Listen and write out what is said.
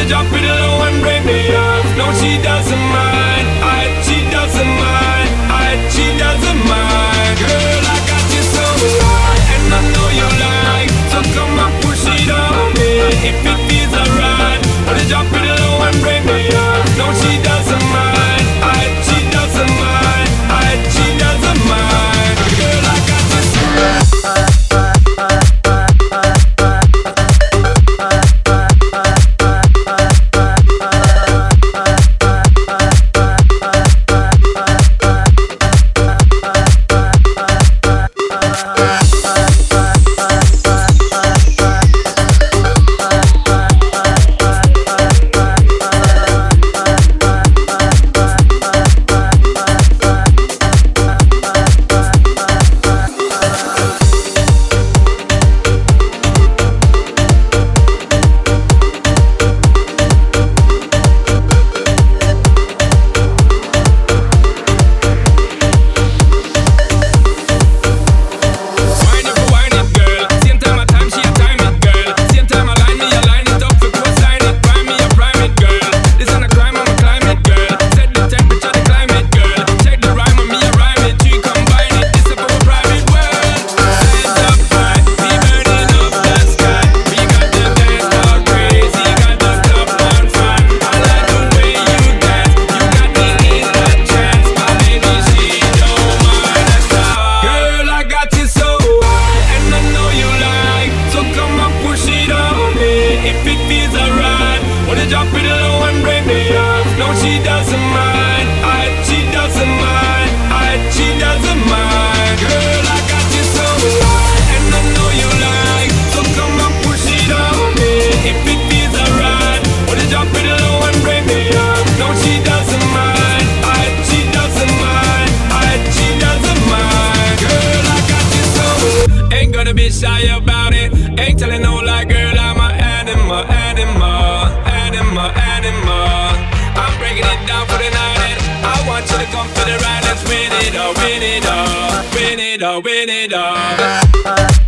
Wanna drop it low and break me off. No, she doesn't mind. She doesn't mind. She doesn't mind. Girl, I got you so high, and I know you like. So come and push it on me if it feels alright. Wanna drop it low and break me off. No, she doesn't mind. She doesn't mind. She doesn't mind. Girl, I got you so high. Drop it low and break me off. No, she doesn't mind. She doesn't mind. She doesn't mind. Girl, I got you so high, and I know you like. So come and push it on me if it feels alright. Wanna drop it low and break me off. No, she doesn't mind. She doesn't mind. She doesn't mind. Girl, I got you so high. Ain't gonna be shy about it. Ain't telling no lie, girl. I'm an animal, animal. I'm breaking it down for the night, and I want you to come for the ride. Let's win it all, win it all, win it all, win it all.